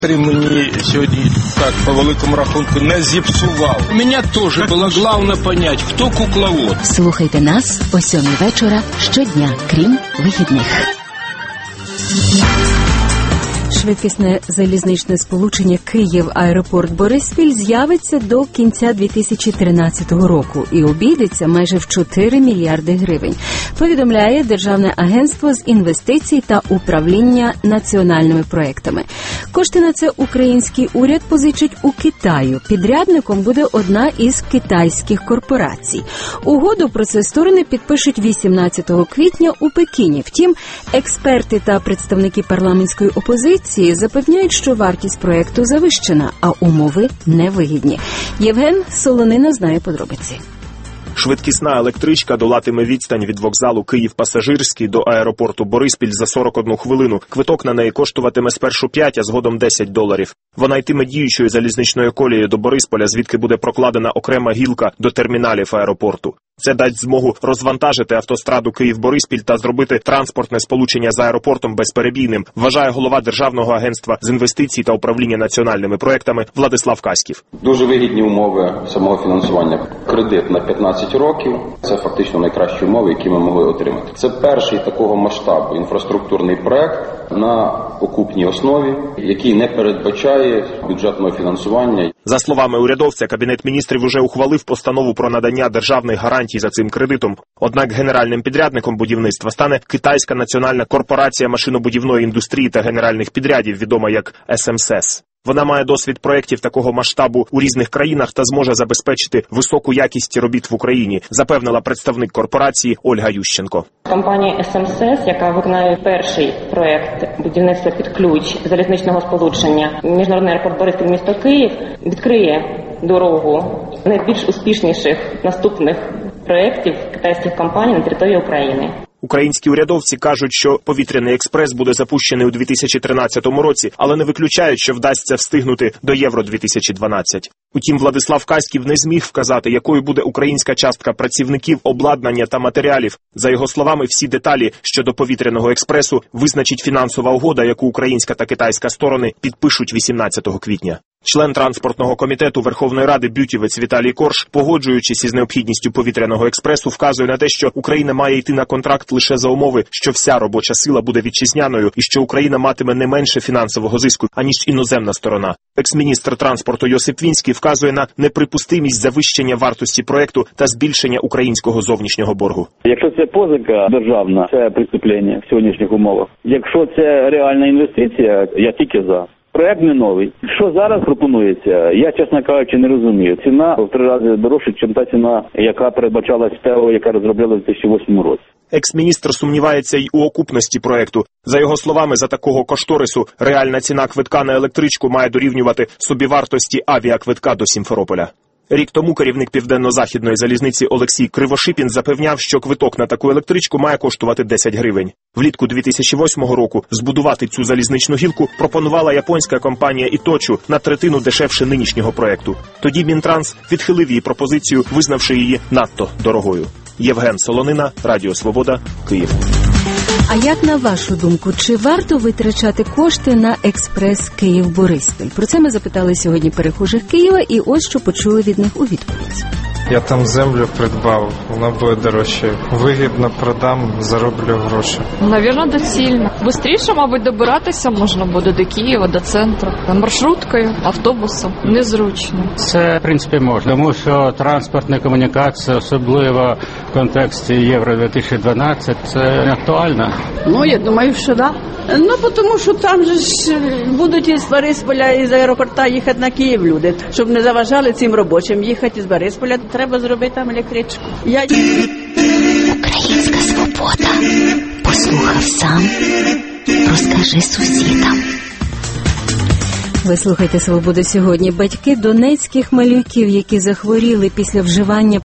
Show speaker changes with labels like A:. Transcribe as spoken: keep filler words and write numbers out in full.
A: Мені сьогодні так по великому рахунку не зіпсував. У мене теж було головне понять, хто кукловод.
B: Слухайте нас о сьомій вечора щодня, крім вихідних. Швидкісне залізничне сполучення Київ-аеропорт-Бориспіль з'явиться до кінця дві тисячі тринадцятого року і обійдеться майже в чотири мільярди гривень, повідомляє Державне агентство з інвестицій та управління національними проектами. Кошти на це український уряд позичить у Китаю. Підрядником буде одна із китайських корпорацій. Угоду про це сторони підпишуть вісімнадцятого квітня у Пекіні. Втім, експерти та представники парламентської опозиції запевняють, що вартість проекту завищена, а умови невигідні. Євген Солонина знає подробиці.
C: Швидкісна електричка долатиме відстань від вокзалу Київ-Пасажирський до аеропорту Бориспіль за сорок одну хвилину. Квиток на неї коштуватиме спершу п'ять, а згодом десять доларів. Вона йтиме діючою залізничною колією до Борисполя, звідки буде прокладена окрема гілка до терміналів аеропорту. Це дасть змогу розвантажити автостраду Київ-Бориспіль та зробити транспортне сполучення з аеропортом безперебійним, вважає голова Державного агентства з інвестицій та управління національними проектами Владислав Каськів.
D: Дуже вигідні умови самого фінансування. Кредит на п'ятнадцять років – це фактично найкращі умови, які ми могли отримати. Це перший такого масштабу інфраструктурний проект на окупній основі, який не передбачає бюджетного фінансування.
C: За словами урядовця, Кабінет міністрів уже ухвалив постанову про надання державних гарантій за цим кредитом. Однак генеральним підрядником будівництва стане Китайська національна корпорація машинобудівної індустрії та генеральних підрядів, відома як ес ем ес ес. Вона має досвід проєктів такого масштабу у різних країнах та зможе забезпечити високу якість робіт в Україні, запевнила представник корпорації Ольга Ющенко.
E: Компанія ес ем ес ес, яка виконує перший проєкт будівництва під ключ залізничного сполучення Міжнародний аеропорт Бориспіль, місто Київ, відкриє дорогу найбільш успішніших наступних проєктів китайських компаній на території України.
C: Українські урядовці кажуть, що повітряний експрес буде запущений у дві тисячі тринадцятому році, але не виключають, що вдасться встигнути до Євро дві тисячі дванадцять. Утім, Владислав Каськів не зміг вказати, якою буде українська частка працівників, обладнання та матеріалів. За його словами, всі деталі щодо повітряного експресу визначить фінансова угода, яку українська та китайська сторони підпишуть вісімнадцятого квітня. Член транспортного комітету Верховної Ради Бютівець Віталій Корж, погоджуючись із необхідністю повітряного експресу, вказує на те, що Україна має йти на контракт лише за умови, що вся робоча сила буде вітчизняною і що Україна матиме не менше фінансового зиску, аніж іноземна сторона. Екс-міністр транспорту Йосип Вінський вказує на неприпустимість завищення вартості проекту та збільшення українського зовнішнього боргу.
F: Якщо це позика державна, це преступлення в сьогоднішніх умовах. Якщо це реальна інвестиція, я тільки за. Проект не новий. Що зараз пропонується, я, чесно кажучи, не розумію. Ціна в три рази дорожча, ніж та ціна, яка передбачалась ТЕО, яка розробляла в дві тисячі восьмому році.
C: Екс-міністр сумнівається й у окупності проекту. За його словами, за такого кошторису реальна ціна квитка на електричку має дорівнювати собівартості авіаквитка до Сімферополя. Рік тому керівник Південно-Західної залізниці Олексій Кривошипін запевняв, що квиток на таку електричку має коштувати десять гривень. Влітку дві тисячі восьмого року збудувати цю залізничну гілку пропонувала японська компанія Іточу на третину дешевше нинішнього проекту. Тоді Мінтранс відхилив її пропозицію, визнавши її надто дорогою. Євген Солонина, Радіо Свобода, Київ.
B: А як на вашу думку, чи варто витрачати кошти на експрес Київ-Бориспіль? Про це ми запитали сьогодні перехожих Києва, і ось що почули від них у відповідь.
G: Я там землю придбав, вона буде дорожче. Вигідно продам, зароблю гроші.
H: Навірно, доцільно. Бистріше, мабуть, добиратися можна буде до Києва, до центру. Маршруткою, автобусом. Незручно.
I: Це, в принципі, можна. Тому що транспортна комунікація, особливо в контексті Євро дві тисячі дванадцять, це не актуально.
J: Ну, я думаю, що да. Ну, тому що там же ж будуть із Борисполя, із аеропорта їхати на Київ люди, щоб не заважали цим робочим їхати із Борисполя. Треба зробити там електричку. Я...
B: Українська свобода. Послухав сам, розкажи сусідам. Ви слухайте «Свободу сьогодні». Батьки донецьких малюків, які захворіли після вживання